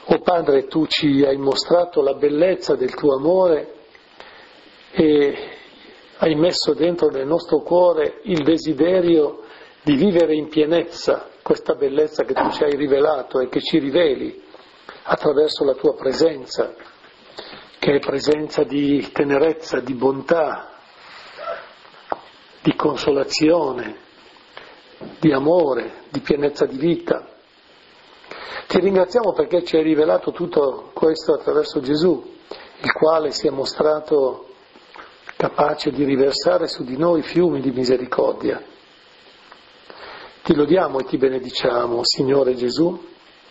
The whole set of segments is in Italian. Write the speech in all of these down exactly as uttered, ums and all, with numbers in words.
O Padre, tu ci hai mostrato la bellezza del tuo amore e hai messo dentro nel nostro cuore il desiderio di vivere in pienezza questa bellezza che tu ci hai rivelato e che ci riveli attraverso la tua presenza, che è presenza di tenerezza, di bontà, di consolazione, di amore, di pienezza di vita. Ti ringraziamo perché ci hai rivelato tutto questo attraverso Gesù, il quale si è mostrato capace di riversare su di noi fiumi di misericordia. Ti lodiamo e ti benediciamo, Signore Gesù,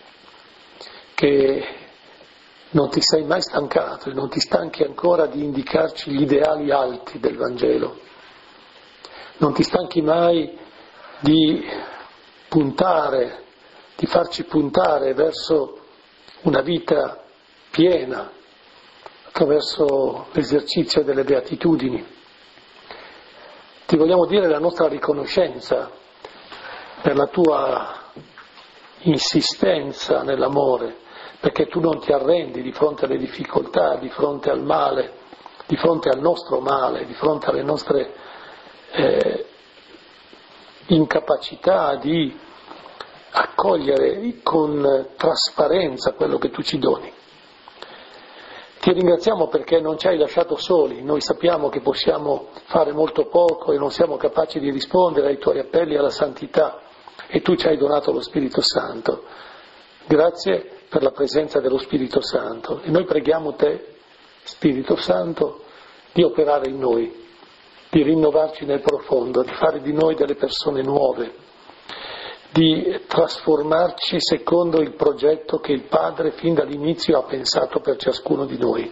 che non ti sei mai stancato e non ti stanchi ancora di indicarci gli ideali alti del Vangelo. Non ti stanchi mai di puntare, di farci puntare verso una vita piena, attraverso l'esercizio delle beatitudini. Ti vogliamo dire la nostra riconoscenza per la tua insistenza nell'amore, perché tu non ti arrendi di fronte alle difficoltà, di fronte al male, di fronte al nostro male, di fronte alle nostre eh, incapacità di accogliere con trasparenza quello che tu ci doni. Ti ringraziamo perché non ci hai lasciato soli, noi sappiamo che possiamo fare molto poco e non siamo capaci di rispondere ai tuoi appelli alla santità e tu ci hai donato lo Spirito Santo. Grazie per la presenza dello Spirito Santo e noi preghiamo te, Spirito Santo, di operare in noi, di rinnovarci nel profondo, di fare di noi delle persone nuove, di trasformarci secondo il progetto che il Padre fin dall'inizio ha pensato per ciascuno di noi.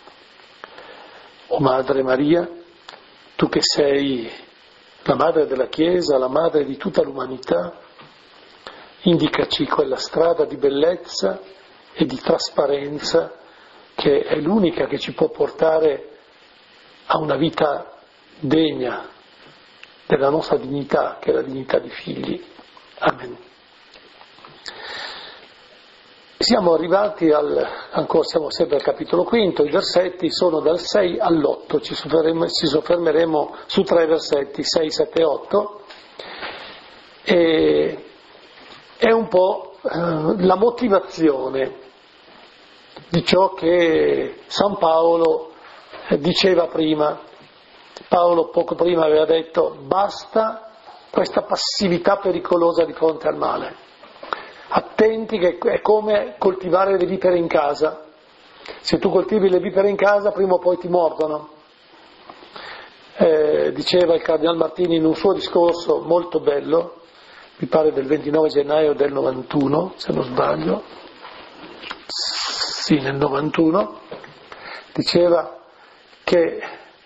O Madre Maria, tu che sei la Madre della Chiesa, la Madre di tutta l'umanità, indicaci quella strada di bellezza e di trasparenza che è l'unica che ci può portare a una vita degna della nostra dignità, che è la dignità di figli. Amen. Siamo arrivati al, ancora siamo sempre al capitolo quinto, i versetti sono dal sei all'otto, ci soffermeremo, ci soffermeremo su tre versetti, sei, sette e otto, e è un po' eh, la motivazione di ciò che San Paolo eh, diceva prima. Paolo poco prima aveva detto basta questa passività pericolosa di fronte al male. Attenti che è come coltivare le vipere in casa. Se tu coltivi le vipere in casa prima o poi ti mordono. Eh, diceva il Cardinal Martini in un suo discorso molto bello, mi pare del ventinove gennaio del novantuno, se non sbaglio, sì nel novantuno, diceva che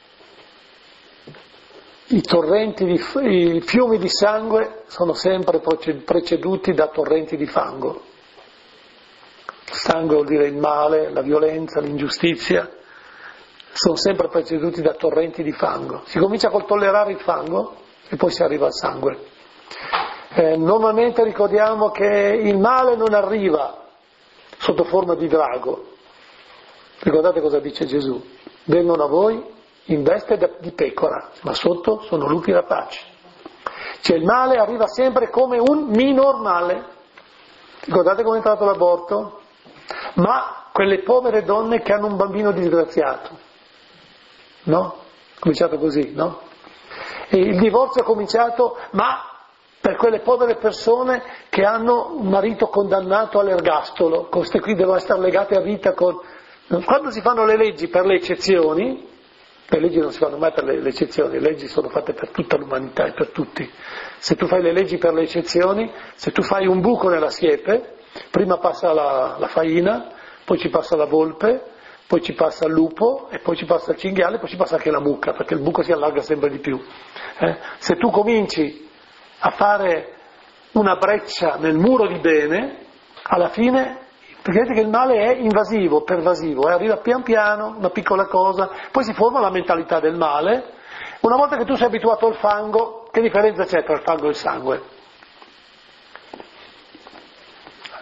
i torrenti di, i fiumi di sangue sono sempre preceduti da torrenti di fango. Il sangue vuol dire il male, la violenza, l'ingiustizia, sono sempre preceduti da torrenti di fango. Si comincia col tollerare il fango e poi si arriva al sangue. Eh, normalmente ricordiamo che il male non arriva sotto forma di drago. Ricordate cosa dice Gesù? Vengono a voi in veste di pecora, ma sotto sono lupi rapaci. Cioè il male arriva sempre come un minor male. Ricordate come è entrato l'aborto? Ma quelle povere donne che hanno un bambino disgraziato, no? È cominciato così, no? E il divorzio è cominciato, ma per quelle povere persone che hanno un marito condannato all'ergastolo, queste qui devono essere legate a vita con... Quando si fanno le leggi per le eccezioni, le leggi non si fanno mai per le, le eccezioni, le leggi sono fatte per tutta l'umanità e per tutti. Se tu fai le leggi per le eccezioni, se tu fai un buco nella siepe, prima passa la, la faina, poi ci passa la volpe, poi ci passa il lupo, e poi ci passa il cinghiale, e poi ci passa anche la mucca, perché il buco si allarga sempre di più. Eh? Se tu cominci a fare una breccia nel muro di bene, alla fine... Perché vedete che il male è invasivo, pervasivo, eh? Arriva pian piano, una piccola cosa, poi si forma la mentalità del male. Una volta che tu sei abituato al fango, che differenza c'è tra il fango e il sangue?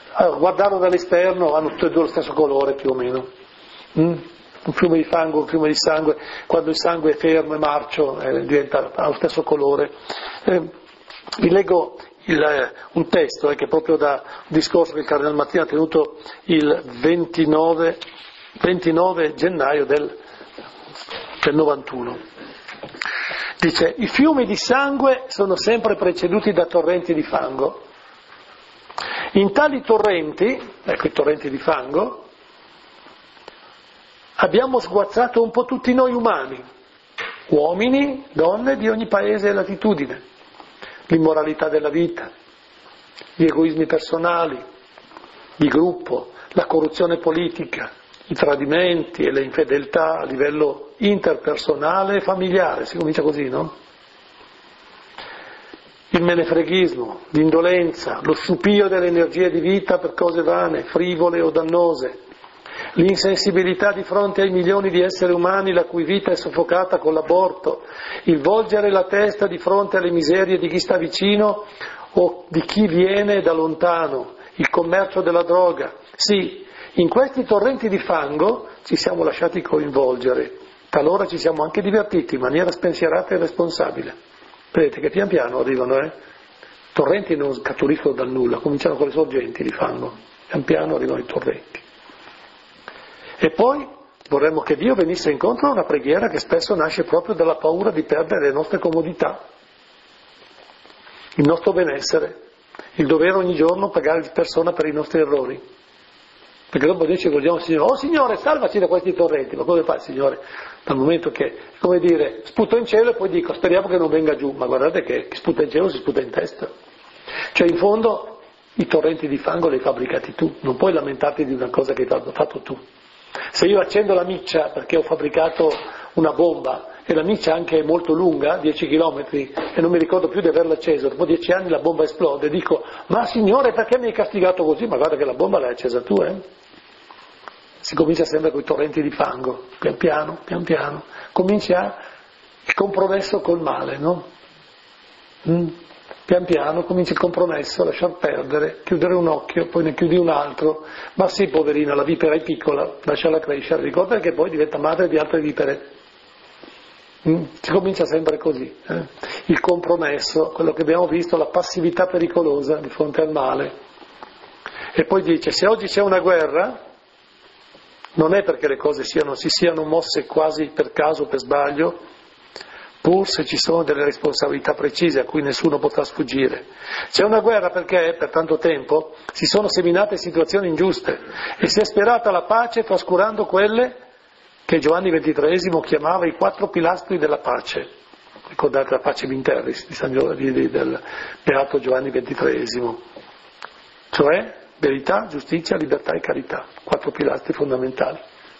allora, guardarlo dall'esterno hanno tutti e due lo stesso colore più o meno. Mm? Un fiume di fango, un fiume di sangue, quando il sangue è fermo e marcio eh, diventa, ha lo stesso colore. Eh, vi leggo il, eh, un testo eh, che è proprio da un discorso che il Cardinal Martino ha tenuto il ventinove, ventinove gennaio del, del novantuno. Dice: i fiumi di sangue sono sempre preceduti da torrenti di fango. In tali torrenti, ecco i torrenti di fango, abbiamo sguazzato un po' tutti noi umani, uomini, donne di ogni paese e latitudine, l'immoralità della vita, gli egoismi personali, di gruppo, la corruzione politica, i tradimenti e le infedeltà a livello interpersonale e familiare, si comincia così, no? Il menefreghismo, l'indolenza, lo sciupio delle energie di vita per cose vane, frivole o dannose, l'insensibilità di fronte ai milioni di esseri umani la cui vita è soffocata con l'aborto, il volgere la testa di fronte alle miserie di chi sta vicino o di chi viene da lontano, il commercio della droga. Sì, in questi torrenti di fango ci siamo lasciati coinvolgere, talora ci siamo anche divertiti in maniera spensierata e responsabile. Vedete che pian piano arrivano, eh? Torrenti non scaturiscono dal nulla, cominciano con le sorgenti di fango, pian piano arrivano i torrenti. E poi vorremmo che Dio venisse incontro a una preghiera che spesso nasce proprio dalla paura di perdere le nostre comodità, il nostro benessere, il dovere ogni giorno pagare di persona per i nostri errori. Perché dopo noi ci rivolgiamo al Signore: oh Signore, salvaci da questi torrenti. Ma come fa il Signore? Dal momento che, come dire, sputo in cielo e poi dico speriamo che non venga giù. Ma guardate che chi sputa in cielo si sputa in testa. Cioè in fondo i torrenti di fango li hai fabbricati tu, non puoi lamentarti di una cosa che hai fatto tu. Se io accendo la miccia perché ho fabbricato una bomba e la miccia anche è molto lunga, dieci chilometri, e non mi ricordo più di averla accesa, dopo dieci anni la bomba esplode, e dico: ma Signore, perché mi hai castigato così? Ma guarda che la bomba l'hai accesa tu, eh? Si comincia sempre con i torrenti di fango, pian piano, pian piano, comincia il compromesso col male, no? Mm? Pian piano comincia il compromesso, lasciar perdere, chiudere un occhio, poi ne chiudi un altro, ma sì, poverina, la vipera è piccola, lasciala crescere, ricorda che poi diventa madre di altre vipere. Mm? Si comincia sempre così, eh? Il compromesso, quello che abbiamo visto, la passività pericolosa di fronte al male. E poi dice: se oggi c'è una guerra, non è perché le cose siano, si siano mosse quasi per caso o per sbaglio, pur se ci sono delle responsabilità precise a cui nessuno potrà sfuggire. C'è una guerra perché per tanto tempo si sono seminate situazioni ingiuste e si è sperata la pace trascurando quelle che Giovanni ventitreesimo chiamava i quattro pilastri della pace. Ricordate la pace Vinterris di San Giovanni, del beato Giovanni ventitreesimo, cioè verità, giustizia, libertà e carità, quattro pilastri fondamentali.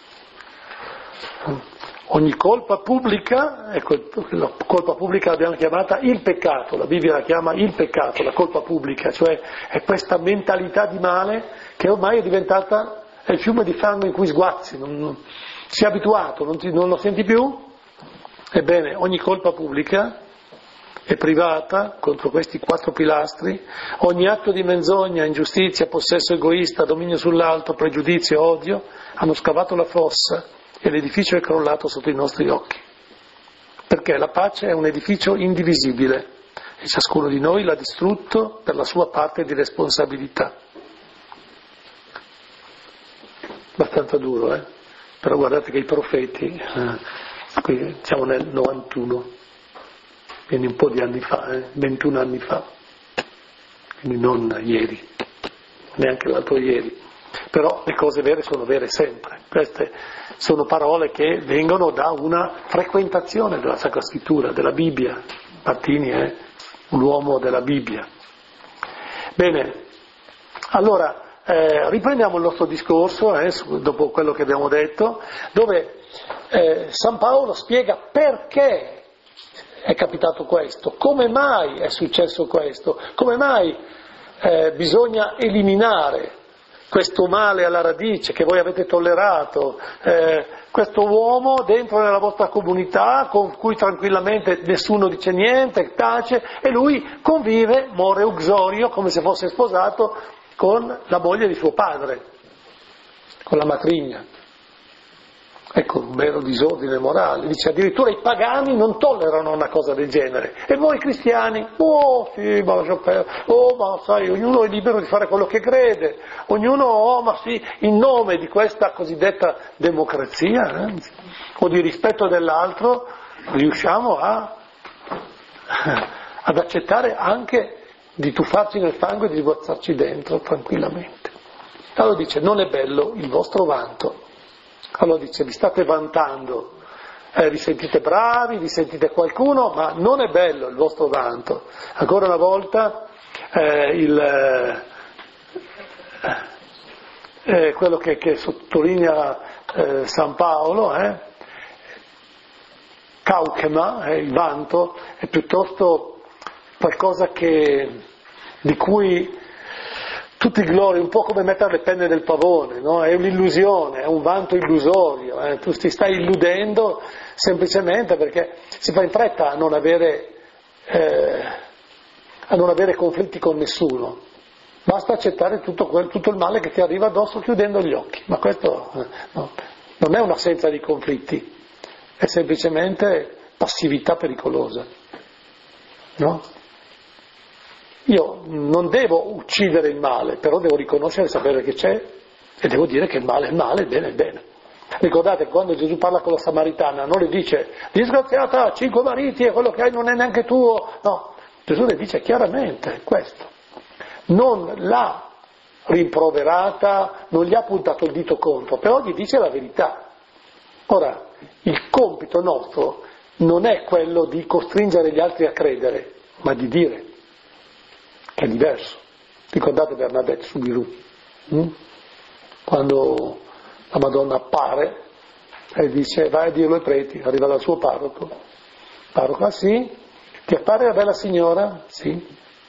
Ogni colpa pubblica, ecco, la colpa pubblica l'abbiamo chiamata il peccato, la Bibbia la chiama il peccato, la colpa pubblica, cioè è questa mentalità di male che ormai è diventata, è il fiume di fango in cui sguazzi, non, non, sei abituato, non, ti, non lo senti più? Ebbene, ogni colpa pubblica è privata contro questi quattro pilastri, ogni atto di menzogna, ingiustizia, possesso egoista, dominio sull'altro, pregiudizio, odio, hanno scavato la fossa e l'edificio è crollato sotto i nostri occhi. Perché la pace è un edificio indivisibile e ciascuno di noi l'ha distrutto per la sua parte di responsabilità. Abbastanza duro, eh? Però guardate che i profeti, eh, qui siamo nel novantuno, quindi un po' di anni fa, eh, ventuno anni fa, quindi non ieri, neanche l'altro ieri, però le cose vere sono vere sempre. Queste sono parole che vengono da una frequentazione della Sacra Scrittura, della Bibbia. Martini è un uomo della Bibbia. Bene, allora eh, riprendiamo il nostro discorso eh, dopo quello che abbiamo detto, dove eh, San Paolo spiega perché è capitato questo, come mai è successo questo, come mai eh, bisogna eliminare questo male alla radice che voi avete tollerato, eh, questo uomo dentro nella vostra comunità con cui tranquillamente nessuno dice niente, tace, e lui convive, more uxorio, come se fosse sposato, con la moglie di suo padre, con la matrigna. Ecco, un vero disordine morale. Dice addirittura i pagani non tollerano una cosa del genere. E voi cristiani? Oh sì, ma lascia perdere. Oh, ma sai, ognuno è libero di fare quello che crede. Ognuno, oh, ma sì, in nome di questa cosiddetta democrazia, eh, o di rispetto dell'altro, riusciamo a, ad accettare anche di tuffarci nel fango e di sguazzarci dentro tranquillamente. Allora dice, non è bello il vostro vanto. Allora dice, vi state vantando, eh, vi sentite bravi, vi sentite qualcuno, ma non è bello il vostro vanto. Ancora una volta, eh, il, eh, eh, quello che, che sottolinea eh, San Paolo, eh, Kaukema, eh, il vanto, è piuttosto qualcosa che, di cui tutti glori, un po' come mettere le penne del pavone, no? È un'illusione, è un vanto illusorio, eh? Tu ti stai illudendo semplicemente perché si fa in fretta a non avere, eh, a non avere conflitti con nessuno, basta accettare tutto, quel, tutto il male che ti arriva addosso chiudendo gli occhi, ma questo eh, no, non è un'assenza di conflitti, è semplicemente passività pericolosa, no? Io non devo uccidere il male, però devo riconoscere e sapere che c'è e devo dire che il male è male, il bene è bene. Ricordate, quando Gesù parla con la Samaritana non le dice disgraziata, cinque mariti e quello che hai non è neanche tuo, no, Gesù le dice chiaramente questo. Non l'ha rimproverata, non gli ha puntato il dito contro, però gli dice la verità. Ora, il compito nostro non è quello di costringere gli altri a credere, ma di dire. È diverso. Ricordate Bernadette Soubirous, hm? Quando la Madonna appare e dice vai a dirlo ai preti, arriva dal suo parroco, parroco, ah sì? Ti appare la bella signora? Sì.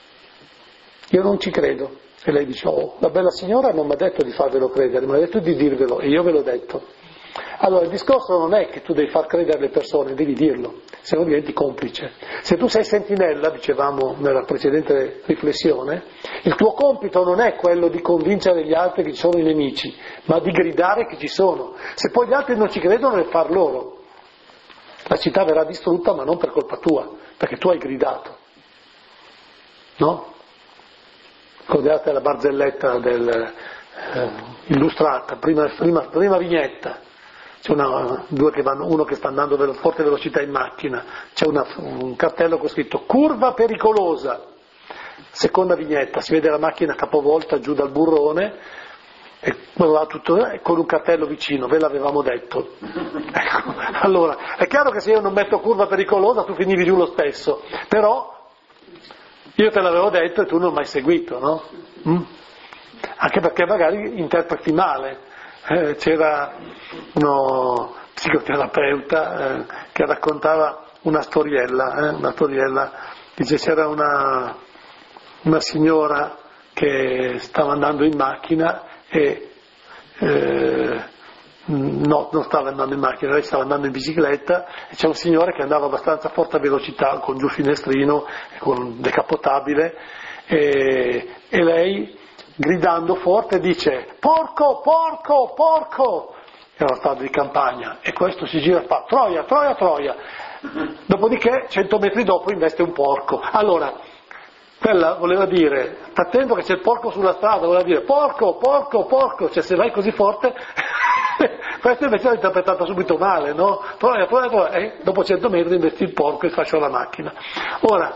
Io non ci credo. E lei dice, oh, la bella signora non mi ha detto di farvelo credere, mi ha detto di dirvelo e io ve l'ho detto. Allora il discorso non è che tu devi far credere le persone, devi dirlo, se no diventi complice. Se tu sei sentinella, dicevamo nella precedente riflessione, il tuo compito non è quello di convincere gli altri che ci sono i nemici, ma di gridare che ci sono. Se poi gli altri non ci credono, è far loro. La città verrà distrutta, ma non per colpa tua, perché tu hai gridato. No? Ricordate la barzelletta del, eh, illustrata, prima, prima, prima vignetta. C'è una, due che vanno, uno che sta andando a forte velocità in macchina, c'è una, un cartello con scritto curva pericolosa, seconda vignetta, si vede la macchina capovolta giù dal burrone e va tutto, eh, con un cartello vicino, ve l'avevamo detto. Ecco, allora, è chiaro che se io non metto curva pericolosa tu finivi giù lo stesso, però io te l'avevo detto e tu non mi hai seguito, no? Mm? Anche perché magari interpreti male. Eh, c'era uno psicoterapeuta eh, che raccontava una storiella, eh, una storiella, dice c'era una, una signora che stava andando in macchina e eh, no, non stava andando in macchina, lei stava andando in bicicletta e c'è un signore che andava abbastanza a forte velocità con giù finestrino, con un decapotabile e, e lei gridando forte dice porco, porco, porco, era una strada di campagna e questo si gira e fa troia, troia, troia, dopodiché cento metri dopo investe un porco. Allora quella voleva dire sta attento che c'è il porco sulla strada, voleva dire porco, porco, porco, cioè se vai così forte questo invece l'ha interpretata subito male, no? Troia, troia, troia, e dopo cento metri investi il porco e fascia la macchina. Ora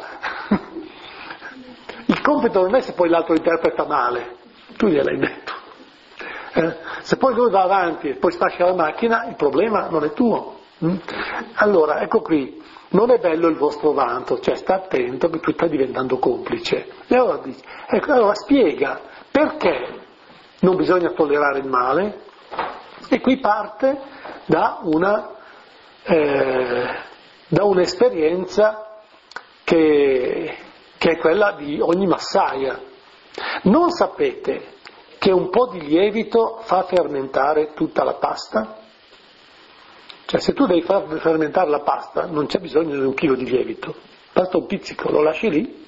il compito non è se poi l'altro interpreta male, tu gliel'hai detto. Eh? Se poi lui va avanti e poi sfascia la macchina, il problema non è tuo. Mm? Allora, ecco qui, non è bello il vostro vanto, cioè sta attento che tu stai diventando complice. E allora, ecco, allora spiega perché non bisogna tollerare il male e qui parte da una eh, da un'esperienza che che è quella di ogni massaia. Non sapete che un po' di lievito fa fermentare tutta la pasta? Cioè se tu devi far fermentare la pasta non c'è bisogno di un chilo di lievito, basta un pizzico, lo lasci lì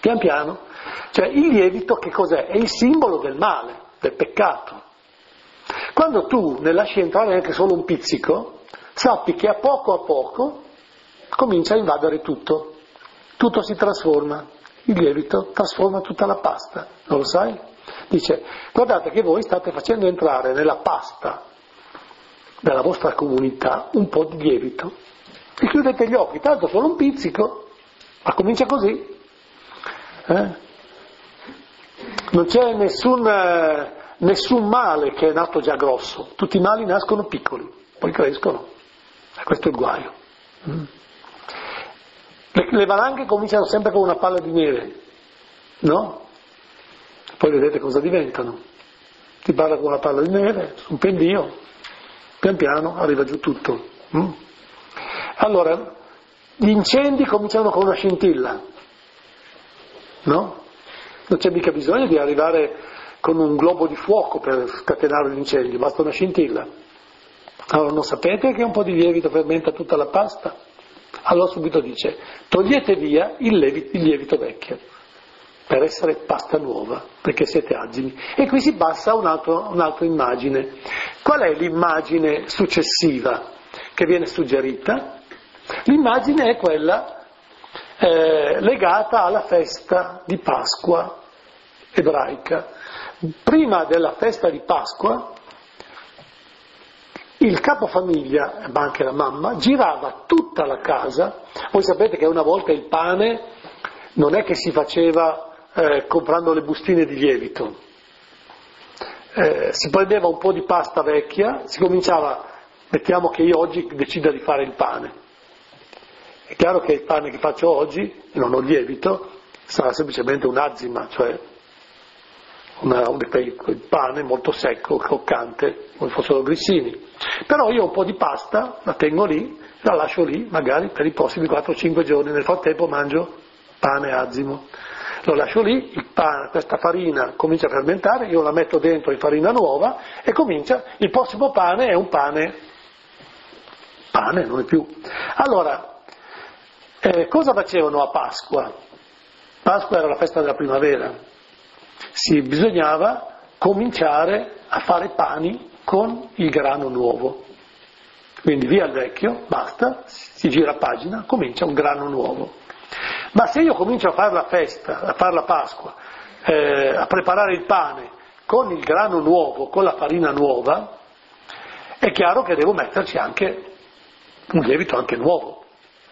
pian piano. Cioè il lievito che cos'è? È il simbolo del male, del peccato. Quando tu ne lasci entrare anche solo un pizzico, sappi che a poco a poco comincia a invadere tutto, tutto si trasforma, il lievito trasforma tutta la pasta, non lo sai? Dice, guardate che voi state facendo entrare nella pasta della vostra comunità un po' di lievito, e chiudete gli occhi, tanto solo un pizzico, ma comincia così. Eh? Non c'è nessun, eh, nessun male che è nato già grosso, tutti i mali nascono piccoli, poi crescono, e questo è il guaio. Mm. Le, le valanghe cominciano sempre con una palla di neve, no? Poi vedete cosa diventano. Ti parla con una palla di neve, un pendio, pian piano arriva giù tutto. Mm? Allora, gli incendi cominciano con una scintilla, no? Non c'è mica bisogno di arrivare con un globo di fuoco per scatenare l'incendio, basta una scintilla. Allora non sapete che un po' di lievito fermenta tutta la pasta? Allora subito dice, togliete via il lievito, il lievito vecchio, per essere pasta nuova, perché siete agili. E qui si passa a un altro, un'altra immagine. Qual è l'immagine successiva che viene suggerita? L'immagine è quella eh, legata alla festa di Pasqua ebraica. Prima della festa di Pasqua, il capofamiglia, ma anche la mamma, girava tutta la casa. Voi sapete che una volta il pane non è che si faceva eh, comprando le bustine di lievito, eh, si prendeva un po' di pasta vecchia, si cominciava, mettiamo che io oggi decida di fare il pane. È chiaro che il pane che faccio oggi, e non ho lievito, sarà semplicemente un'azima, cioè una, un il pane molto secco, croccante, come fossero grissini. Però io un po' di pasta la tengo lì, la lascio lì magari per i prossimi quattro cinque giorni, nel frattempo mangio pane azimo. Lo lascio lì, il pane, questa farina comincia a fermentare, io la metto dentro in farina nuova e comincia, il prossimo pane è un pane, pane non è più. Allora, eh, cosa facevano a Pasqua? Pasqua era la festa della primavera, si bisognava cominciare a fare pani con il grano nuovo, quindi via il vecchio, basta, si gira pagina, comincia un grano nuovo. Ma se io comincio a fare la festa, a fare la Pasqua, eh, a preparare il pane con il grano nuovo, con la farina nuova, è chiaro che devo metterci anche un lievito anche nuovo.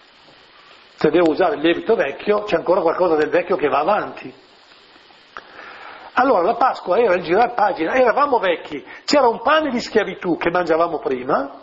Se devo usare il lievito vecchio, c'è ancora qualcosa del vecchio che va avanti. Allora la Pasqua era il girare pagina, eravamo vecchi, c'era un pane di schiavitù che mangiavamo prima,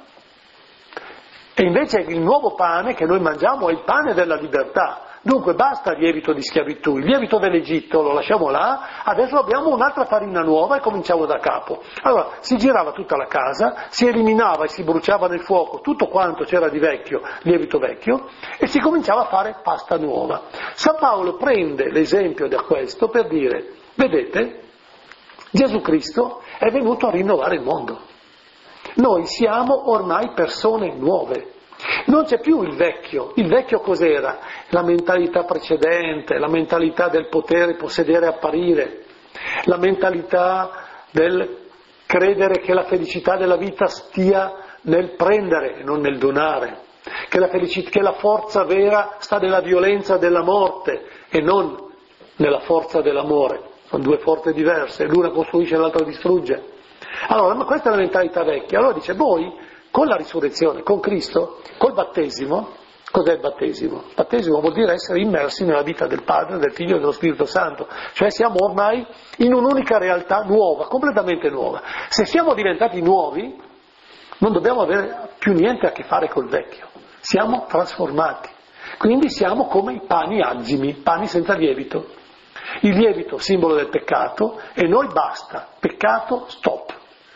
e invece il nuovo pane che noi mangiamo è il pane della libertà. Dunque basta il lievito di schiavitù, il lievito dell'Egitto lo lasciamo là, adesso abbiamo un'altra farina nuova e cominciamo da capo. Allora si girava tutta la casa, si eliminava e si bruciava nel fuoco tutto quanto c'era di vecchio, lievito vecchio, e si cominciava a fare pasta nuova. San Paolo prende l'esempio da questo per dire, vedete, Gesù Cristo è venuto a rinnovare il mondo. Noi siamo ormai persone nuove. Non c'è più il vecchio. Il vecchio cos'era? La mentalità precedente, la mentalità del potere, possedere, apparire, la mentalità del credere che la felicità della vita stia nel prendere e non nel donare, che la, felicità, che la forza vera sta nella violenza della morte e non nella forza dell'amore. Sono due forze diverse, l'una costruisce e l'altra distrugge. Allora, ma questa è la mentalità vecchia. Allora dice, voi, con la risurrezione, con Cristo, col battesimo, cos'è il battesimo? Il battesimo vuol dire essere immersi nella vita del Padre, del Figlio e dello Spirito Santo. Cioè siamo ormai in un'unica realtà nuova, completamente nuova. Se siamo diventati nuovi, non dobbiamo avere più niente a che fare col vecchio. Siamo trasformati. Quindi siamo come i pani azimi, pani senza lievito. Il lievito, simbolo del peccato, e noi basta, peccato, stop.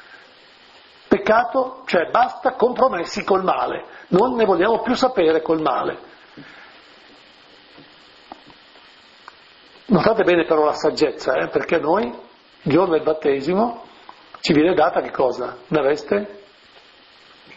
Peccato, cioè basta compromessi col male, non ne vogliamo più sapere col male. Notate bene però la saggezza, eh, perché noi, il giorno del battesimo, ci viene data che cosa? Una veste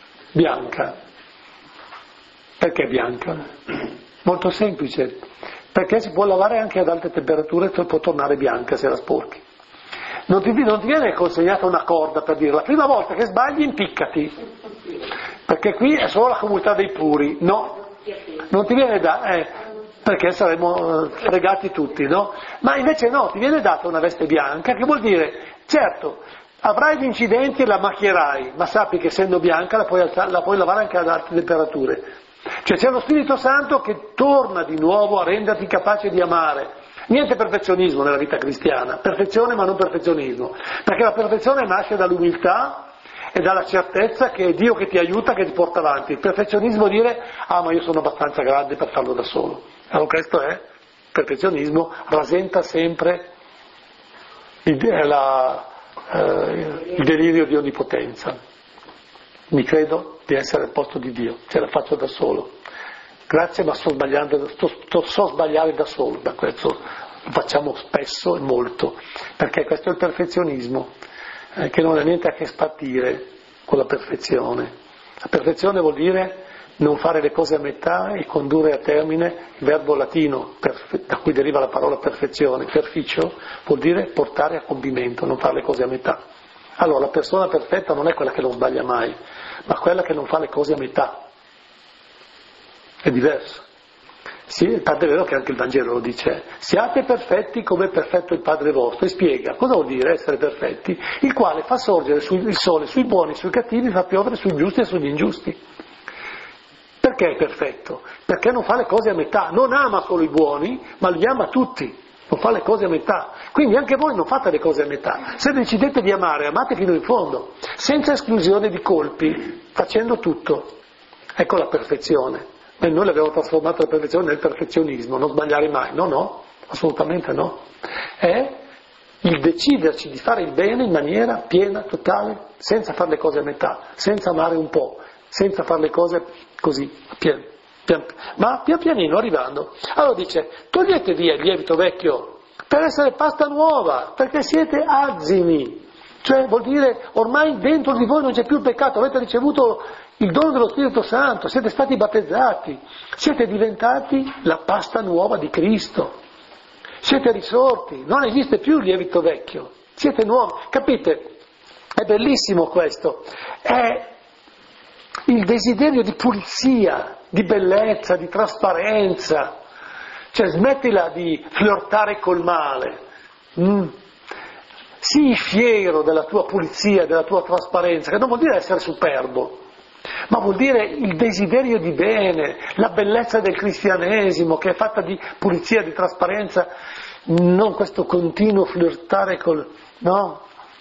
bianca. Perché bianca? Molto semplice. perché si può lavare anche ad alte temperature e può tornare bianca se la sporchi. Non ti, non ti viene consegnata una corda per dire la prima volta che sbagli impiccati, perché qui è solo la comunità dei puri, no, non ti viene da, eh, perché saremmo fregati tutti, no? Ma invece no, ti viene data una veste bianca, che vuol dire, certo, avrai gli incidenti e la macchierai, ma sappi che essendo bianca la puoi, alzare, la puoi lavare anche ad alte temperature. Cioè c'è lo Spirito Santo che torna di nuovo a renderti capace di amare. Niente perfezionismo nella vita cristiana, perfezione ma non perfezionismo, perché la perfezione nasce dall'umiltà e dalla certezza che è Dio che ti aiuta, che ti porta avanti. Il perfezionismo è dire, ah ma io sono abbastanza grande per farlo da solo. Allora questo è, il perfezionismo rasenta sempre il, la, eh, il delirio di onnipotenza. Mi credo di essere al posto di Dio, ce la faccio da solo. Grazie, ma sto sbagliando, sto, sto, so sbagliare da solo, da questo lo facciamo spesso e molto, perché questo è il perfezionismo, eh, che non ha niente a che spartire con la perfezione. La perfezione vuol dire non fare le cose a metà e condurre a termine, il verbo latino perfe- da cui deriva la parola perfezione, perficio, vuol dire portare a compimento, non fare le cose a metà. Allora la persona perfetta non è quella che non sbaglia mai, ma quella che non fa le cose a metà. È diverso. Sì, tant'è vero che anche il Vangelo lo dice, siate perfetti come è perfetto il Padre vostro, e spiega cosa vuol dire essere perfetti, il quale fa sorgere sul, il sole sui buoni, sui cattivi, fa piovere sui giusti e sugli ingiusti. Perché è perfetto? Perché non fa le cose a metà, non ama solo i buoni, ma li ama tutti, non fa le cose a metà. Quindi anche voi non fate le cose a metà, se decidete di amare, amate fino in fondo, senza esclusione di colpi, facendo tutto. Ecco la perfezione. E noi l'abbiamo trasformato la perfezione nel perfezionismo, non sbagliare mai, no, no, assolutamente no. È il deciderci di fare il bene in maniera piena, totale, senza fare le cose a metà, senza amare un po', senza fare le cose così, pian, pian, ma pian pianino arrivando. Allora dice, togliete via il lievito vecchio per essere pasta nuova, perché siete azimi. Cioè vuol dire ormai dentro di voi non c'è più il peccato, avete ricevuto il dono dello Spirito Santo, siete stati battezzati, siete diventati la pasta nuova di Cristo, siete risorti, non esiste più il lievito vecchio, siete nuovi, capite? È bellissimo questo, è il desiderio di pulizia, di bellezza, di trasparenza, cioè smettila di flirtare col male. Mm. Sii fiero della tua pulizia, della tua trasparenza, che non vuol dire essere superbo, ma vuol dire il desiderio di bene, la bellezza del cristianesimo che è fatta di pulizia, di trasparenza, non questo continuo flirtare col... no?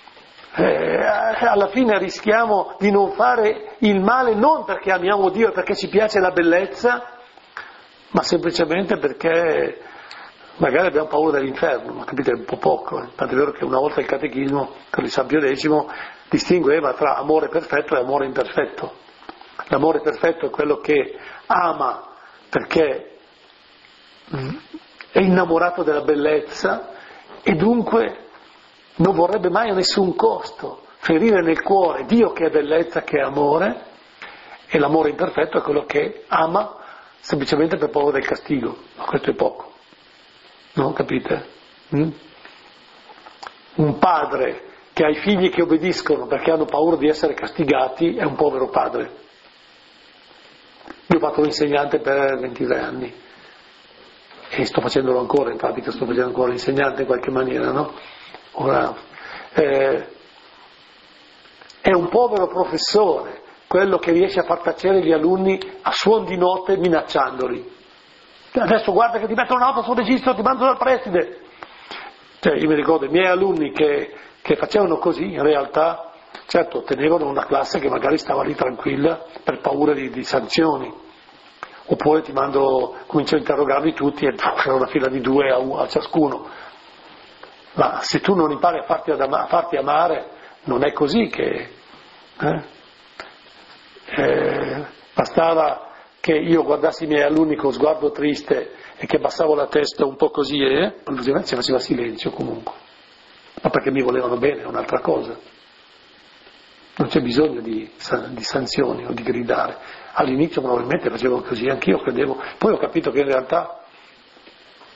Eh, alla fine rischiamo di non fare il male non perché amiamo Dio e perché ci piace la bellezza, ma semplicemente perché magari abbiamo paura dell'inferno, ma capite, un po' poco. Eh. Tant'è vero che una volta il catechismo, con il San Pio X, distingueva tra amore perfetto e amore imperfetto. L'amore perfetto è quello che ama perché è innamorato della bellezza e dunque non vorrebbe mai a nessun costo ferire nel cuore Dio che è bellezza, che è amore, e l'amore imperfetto è quello che ama semplicemente per paura del castigo. Ma questo è poco. No, capite? Mm? Un padre che ha i figli che obbediscono perché hanno paura di essere castigati è un povero padre. Io ho fatto un insegnante per ventitré anni e sto facendolo ancora, in pratica sto facendo ancora l'insegnante in qualche maniera, no? Ora, eh, è un povero professore quello che riesce a far tacere gli alunni a suon di notte minacciandoli. Adesso guarda che ti metto una nota sul registro, ti mando dal preside. Cioè, io mi ricordo i miei alunni che, che facevano così, in realtà, certo, tenevano una classe che magari stava lì tranquilla per paura di, di sanzioni. Oppure ti mando, comincio a interrogarli tutti e c'era una fila di due a, a ciascuno. Ma se tu non impari a farti, ad ama, a farti amare, non è così che... Eh? Eh, bastava che io guardassi i miei alunni con sguardo triste e che abbassavo la testa un po' così e eh, si faceva silenzio comunque, ma perché mi volevano bene, è un'altra cosa. Non c'è bisogno di, di sanzioni o di gridare. All'inizio probabilmente facevo così, anch'io credevo, poi ho capito che in realtà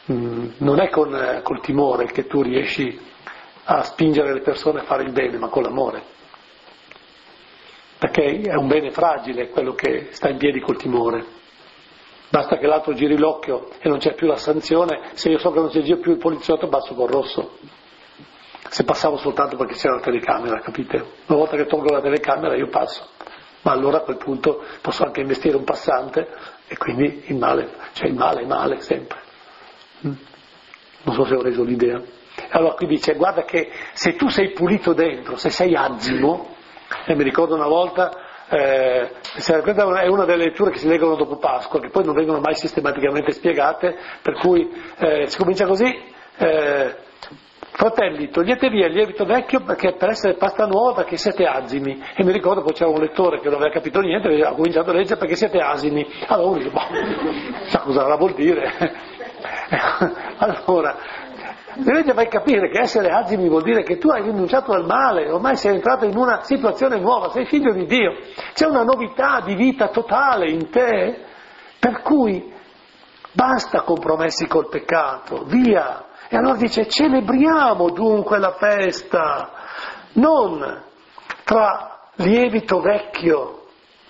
Mm, non è con, eh, col timore che tu riesci a spingere le persone a fare il bene, ma con l'amore. Perché è un bene fragile quello che sta in piedi col timore. Basta che l'altro giri l'occhio e non c'è più la sanzione, se io so che non c'è più il poliziotto passo col rosso. Se passavo soltanto perché c'era la telecamera, capite? Una volta che tolgo la telecamera io passo, ma allora a quel punto posso anche investire un passante e quindi il male, cioè il male è male sempre. Non so se ho reso l'idea. Allora qui dice, guarda che se tu sei pulito dentro, se sei azimo, e mi ricordo una volta, eh, questa è una delle letture che si leggono dopo Pasqua, che poi non vengono mai sistematicamente spiegate, per cui eh, si comincia così, eh, fratelli, togliete via il lievito vecchio perché per essere pasta nuova perché siete azimi. E mi ricordo poi c'era un lettore che non aveva capito niente, ha cominciato a leggere perché siete asini. Allora uno dice, boh, sa cosa vuol dire? Allora, invece vai a capire che essere azimi vuol dire che tu hai rinunciato al male, ormai sei entrato in una situazione nuova, sei figlio di Dio, c'è una novità di vita totale in te, per cui basta compromessi col peccato, via. E allora dice, celebriamo dunque la festa, non tra lievito vecchio,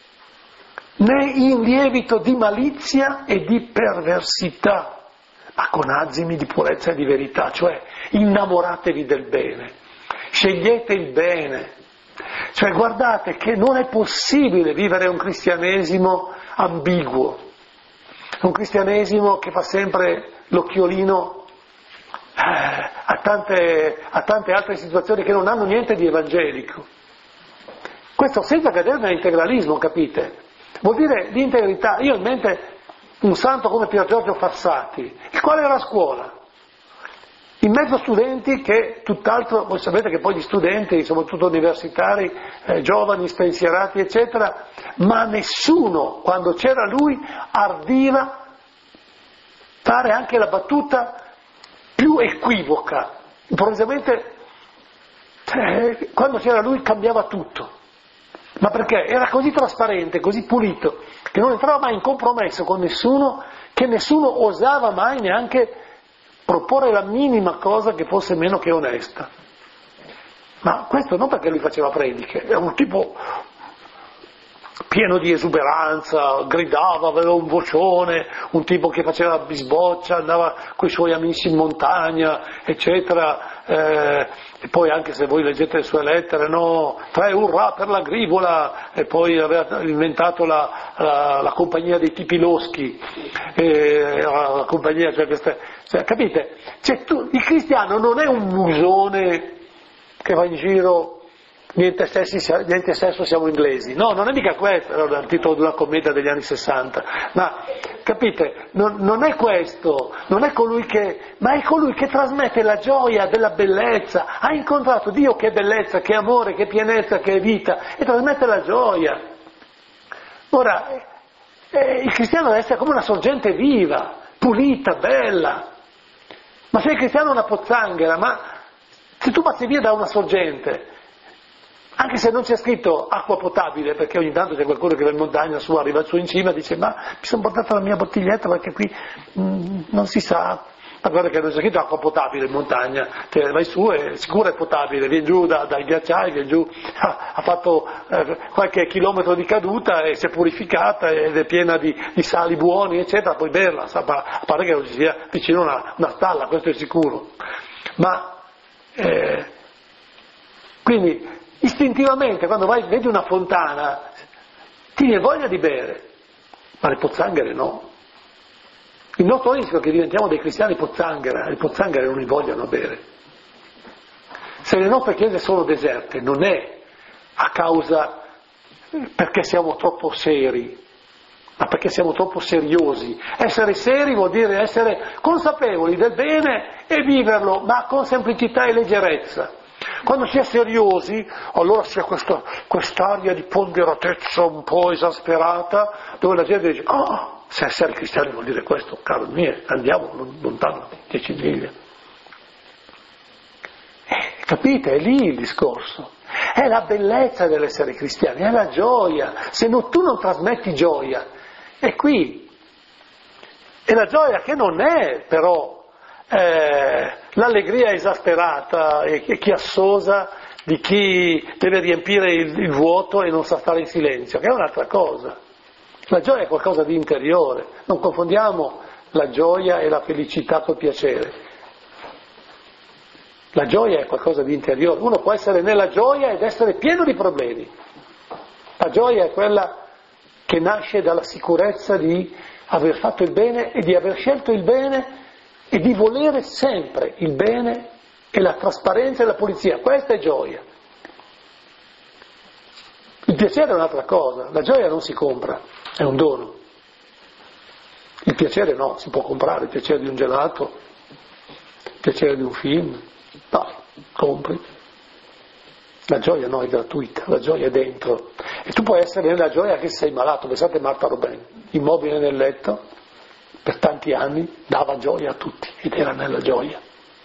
né in lievito di malizia e di perversità, ma con azimi di purezza e di verità, cioè innamoratevi del bene, scegliete il bene, cioè guardate che non è possibile vivere un cristianesimo ambiguo, un cristianesimo che fa sempre l'occhiolino eh, a, tante, a tante altre situazioni che non hanno niente di evangelico. Questo senza cadere nell'integralismo, capite? Vuol dire l'integrità. Io ho in mente un santo come Pier Giorgio Fassati, il quale era a scuola, in mezzo a studenti che tutt'altro, voi sapete che poi gli studenti, soprattutto universitari, eh, giovani, spensierati, eccetera, ma nessuno, quando c'era lui, ardiva fare anche la battuta più equivoca. Improvvisamente, eh, quando c'era lui cambiava tutto. Ma perché? Era così trasparente, così pulito, che non entrava mai in compromesso con nessuno, che nessuno osava mai neanche proporre la minima cosa che fosse meno che onesta. Ma questo non perché lui faceva prediche, era un tipo pieno di esuberanza, gridava, aveva un vocione, un tipo che faceva bisboccia, andava con i suoi amici in montagna, eccetera, eh, e poi anche se voi leggete le sue lettere, no, tre urrà per l'agricola, e poi aveva inventato la, la, la compagnia dei tipi loschi, eh, la, la compagnia, cioè queste, cioè, capite? Cioè, tu, il cristiano non è un musone che va in giro, niente sesso, niente sesso, siamo inglesi. No, non è mica questo, era il titolo di una commedia degli anni sessanta. Ma, capite, non, non è questo, non è colui che, ma è colui che trasmette la gioia della bellezza. Ha incontrato Dio che è bellezza, che è amore, che è pienezza, che è vita, e trasmette la gioia. Ora, eh, il cristiano deve essere come una sorgente viva, pulita, bella. Ma se il cristiano è una pozzanghera, ma se tu passi via da una sorgente, anche se non c'è scritto acqua potabile, perché ogni tanto c'è qualcuno che va in montagna su, arriva su in cima e dice, ma mi sono portato la mia bottiglietta perché qui mh, non si sa. Ma guarda che non c'è scritto acqua potabile in montagna, cioè, vai su e sicuro è potabile, viene giù da, dai ghiacciai, viene giù, ha, ha fatto eh, qualche chilometro di caduta e si è purificata ed è piena di, di sali buoni, eccetera, puoi berla, a parte che non ci sia vicino una, una stalla, questo è sicuro. Ma, eh, quindi, istintivamente, quando vai, vedi una fontana, ti viene voglia di bere, ma le pozzanghere no. Il nostro rischio è che diventiamo dei cristiani pozzanghera, le pozzanghere non li vogliono bere. Se le nostre chiese sono deserte, non è a causa perché siamo troppo seri, ma perché siamo troppo seriosi. Essere seri vuol dire essere consapevoli del bene e viverlo, ma con semplicità e leggerezza. Quando si è seriosi, allora c'è questa, quest'aria di ponderatezza un po' esasperata, dove la gente dice, oh, se essere cristiani vuol dire questo, caro mio, andiamo lontano, dieci miglia. Eh, capite? È lì il discorso. È la bellezza dell'essere cristiani, è la gioia. Se no, tu non trasmetti gioia, è qui. E la gioia che non è però eh, l'allegria esasperata e, e chiassosa di chi deve riempire il, il vuoto e non sa stare in silenzio, che è un'altra cosa. La gioia è qualcosa di interiore, non confondiamo la gioia e la felicità col piacere. La gioia è qualcosa di interiore, uno può essere nella gioia ed essere pieno di problemi. La gioia è quella che nasce dalla sicurezza di aver fatto il bene e di aver scelto il bene e di volere sempre il bene e la trasparenza e la pulizia. Questa è gioia. Il piacere è un'altra cosa, la gioia non si compra, è un dono. Il piacere no, si può comprare, il piacere di un gelato, il piacere di un film, no, compri. La gioia no, è gratuita, la gioia è dentro. E tu puoi essere nella gioia che sei malato. Pensate a Marta Robin, immobile nel letto, per tanti anni, dava gioia a tutti, ed era nella gioia.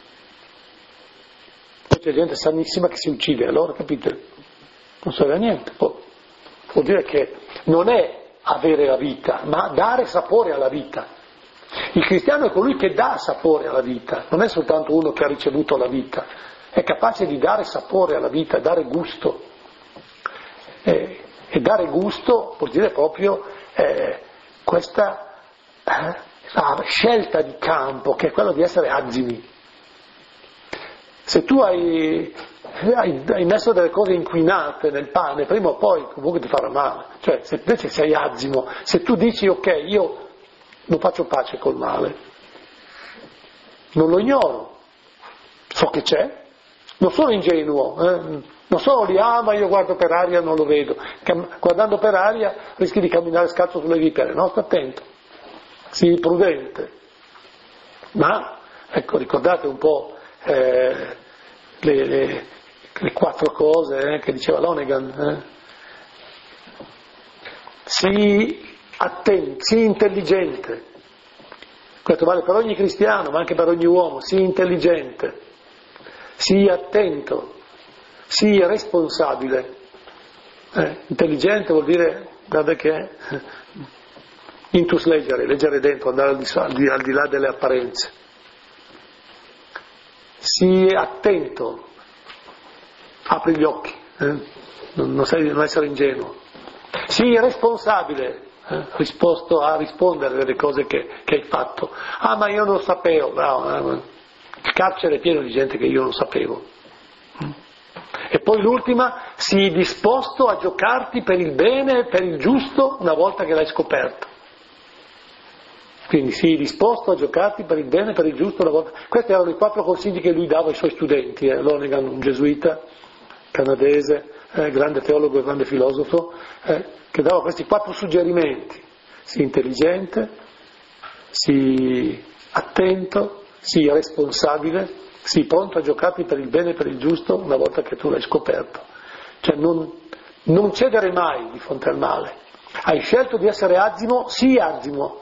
Poi c'è gente sanissima che si uccide, allora capite? Non serve a niente. Poi, vuol dire che non è avere la vita, ma dare sapore alla vita. Il cristiano è colui che dà sapore alla vita, non è soltanto uno che ha ricevuto la vita, è capace di dare sapore alla vita, dare gusto. E, e dare gusto vuol dire proprio eh, questa eh, la scelta di campo, che è quella di essere azimi. Se tu hai, hai, hai messo delle cose inquinate nel pane, prima o poi comunque ti farà male. Cioè, se invece sei azimo, se tu dici ok, io non faccio pace col male, non lo ignoro, so che c'è, non sono ingenuo, eh? non sono lì, ah ma io guardo per aria e non lo vedo, Cam- guardando per aria rischi di camminare scalzo sulle vipere, no? Sta attento, sii prudente. Ma, ecco, ricordate un po' eh, le, le, le quattro cose eh, che diceva Lonegan, eh? Sii attento, sii intelligente, questo vale per ogni cristiano ma anche per ogni uomo, sii intelligente, sii attento, sii responsabile. Eh, intelligente vuol dire, guarda che intus leggere, leggere dentro, andare al di, al di, al di là delle apparenze. Sii attento, apri gli occhi, eh? non, non, sei, non essere ingenuo. Sii responsabile, eh? risposto a rispondere delle cose che, che hai fatto. Ah, ma io non sapevo, bravo. Eh? Il carcere è pieno di gente che io non sapevo. E poi l'ultima, sii disposto a giocarti per il bene e per il giusto una volta che l'hai scoperto. Quindi sii disposto a giocarti per il bene e per il giusto una volta. Questi erano i quattro consigli che lui dava ai suoi studenti. Eh? Lonegan, un gesuita canadese, eh, grande teologo e grande filosofo, eh, che dava questi quattro suggerimenti. Sii intelligente, sii attento, sii responsabile, sii pronto a giocarti per il bene e per il giusto una volta che tu l'hai scoperto. Cioè non, non cedere mai di fronte al male. Hai scelto di essere azimo, sii azimo.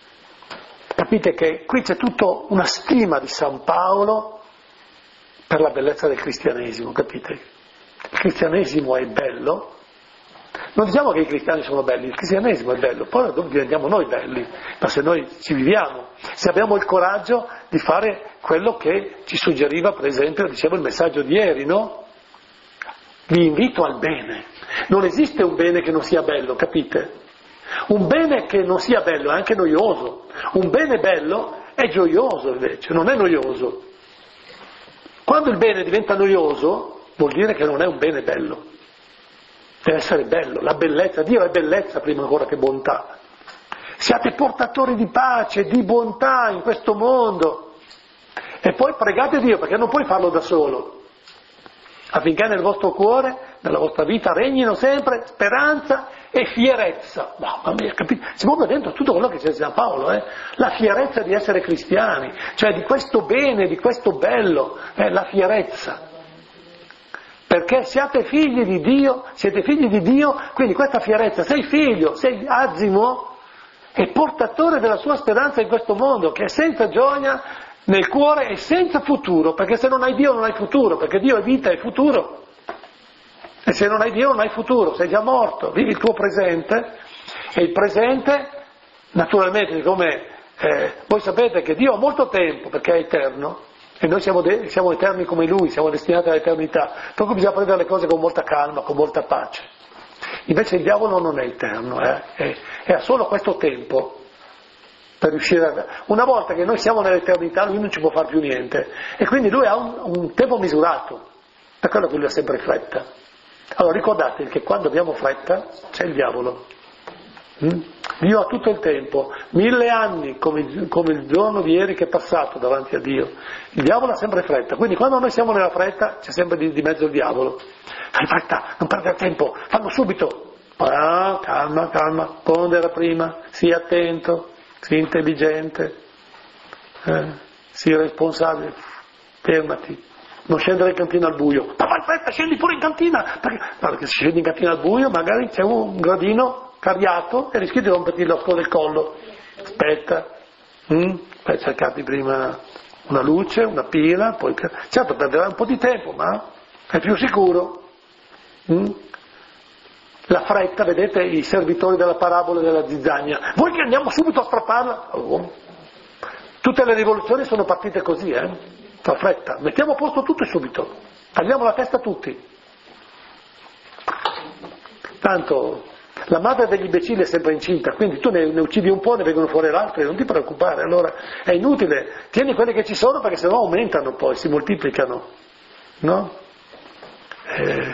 Capite che qui c'è tutta una stima di San Paolo per la bellezza del cristianesimo, capite? Il cristianesimo è bello. Non diciamo che i cristiani sono belli, il cristianesimo è bello, poi diventiamo noi belli, ma se noi ci viviamo, se abbiamo il coraggio di fare quello che ci suggeriva, per esempio, dicevo il messaggio di ieri, no? Vi invito al bene. Non esiste un bene che non sia bello, capite? Un bene che non sia bello è anche noioso. Un bene bello è gioioso invece, non è noioso. Quando il bene diventa noioso, vuol dire che non è un bene bello. Deve essere bello, la bellezza, Dio è bellezza prima ancora che bontà. Siate portatori di pace, di bontà in questo mondo. E poi pregate Dio, perché non puoi farlo da solo, affinché nel vostro cuore, nella vostra vita, regnino sempre speranza e fierezza. Mamma mia, capite? Si muove dentro tutto quello che c'è San Paolo, eh? La fierezza di essere cristiani, cioè di questo bene, di questo bello, eh? La fierezza. Perché siate figli di Dio, siete figli di Dio, quindi questa fierezza, sei figlio, sei azimo e portatore della sua speranza in questo mondo, che è senza gioia nel cuore e senza futuro, perché se non hai Dio non hai futuro, perché Dio è vita e futuro. E se non hai Dio non hai futuro, sei già morto, vivi il tuo presente, e il presente, naturalmente, siccome Eh, voi sapete che Dio ha molto tempo perché è eterno e noi siamo, de- siamo eterni come Lui, siamo destinati all'eternità, per cui bisogna prendere le cose con molta calma, con molta pace. Invece il diavolo non è eterno, eh? è, è, ha solo questo tempo per riuscire a... Una volta che noi siamo nell'eternità lui non ci può fare più niente e quindi lui ha un, un tempo misurato, per quello che lui ha sempre fretta. Allora ricordatevi che quando abbiamo fretta c'è il diavolo. Mm? Dio ha tutto il tempo, mille anni come, come il giorno di ieri che è passato davanti a Dio. Il diavolo ha sempre fretta, quindi quando noi siamo nella fretta c'è sempre di, di mezzo il diavolo. Fai fretta, non perdere tempo, fallo subito. Ah, calma, calma, pondera prima, sii attento, sii intelligente, eh, sii responsabile, fermati. Non scendere in cantina al buio, ma fai fretta, scendi pure in cantina, perché, no, perché se scendi in cantina al buio magari c'è un gradino cariato e rischi di romperti l'osco del collo. Aspetta, mm? Fai cercarti prima una luce, una pila, poi certo perderai un po' di tempo, ma è più sicuro. Mm? La fretta, vedete i servitori della parabola della zizzania, voi che andiamo subito a strapparla. Oh. Tutte le rivoluzioni sono partite così, eh? La fretta, mettiamo a posto tutto e subito, tagliamo la testa a tutti. Tanto la madre degli imbecilli è sempre incinta, quindi tu ne, ne uccidi un po', ne vengono fuori l'altro e non ti preoccupare, allora è inutile, tieni quelli che ci sono perché sennò aumentano poi, si moltiplicano, no? Eh,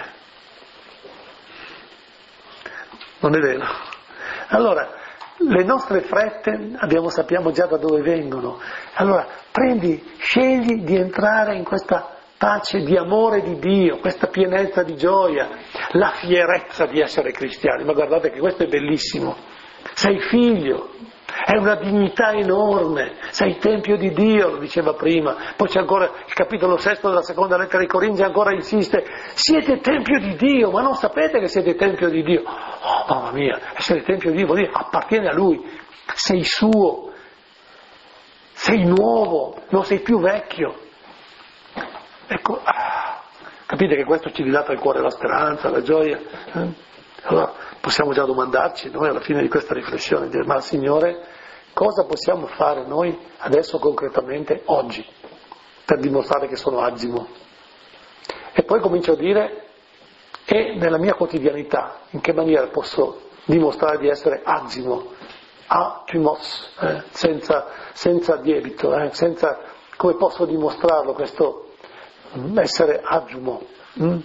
non è vero. Allora, le nostre frette abbiamo, sappiamo già da dove vengono, allora prendi, scegli di entrare in questa pace di amore di Dio, questa pienezza di gioia, la fierezza di essere cristiani. Ma guardate che questo è bellissimo, sei figlio, è una dignità enorme, sei tempio di Dio, lo diceva prima, poi c'è ancora il capitolo sesto della seconda lettera ai Corinzi, ancora insiste, siete tempio di Dio, ma non sapete che siete tempio di Dio? Oh mamma mia, essere tempio di Dio vuol dire appartiene a Lui, sei suo, sei nuovo, non sei più vecchio. Ecco, ah, capite che questo ci dilata il cuore la speranza, la gioia. Eh? Allora possiamo già domandarci noi alla fine di questa riflessione, dire, ma Signore, cosa possiamo fare noi adesso concretamente, oggi, per dimostrare che sono agimo? E poi comincio a dire, e nella mia quotidianità, in che maniera posso dimostrare di essere agimo, agimos, eh? senza, senza lievito, eh? senza, come posso dimostrarlo questo essere agimo, hm?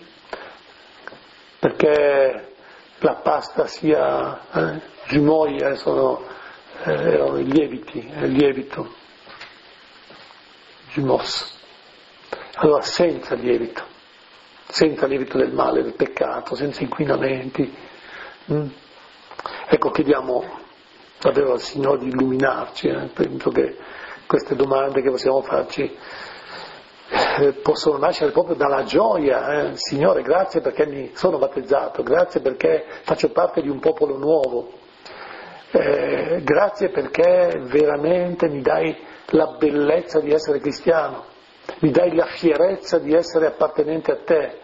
Perché la pasta sia eh, gimoi, eh, sono eh, erano i lieviti, eh, il lievito, gimos. Allora senza lievito, senza lievito del male, del peccato, senza inquinamenti. Hm? Ecco, chiediamo davvero al Signore di illuminarci, eh? Penso che queste domande che possiamo farci possono nascere proprio dalla gioia, eh? Signore, grazie perché mi sono battezzato, grazie perché faccio parte di un popolo nuovo, eh, grazie perché veramente mi dai la bellezza di essere cristiano, mi dai la fierezza di essere appartenente a te,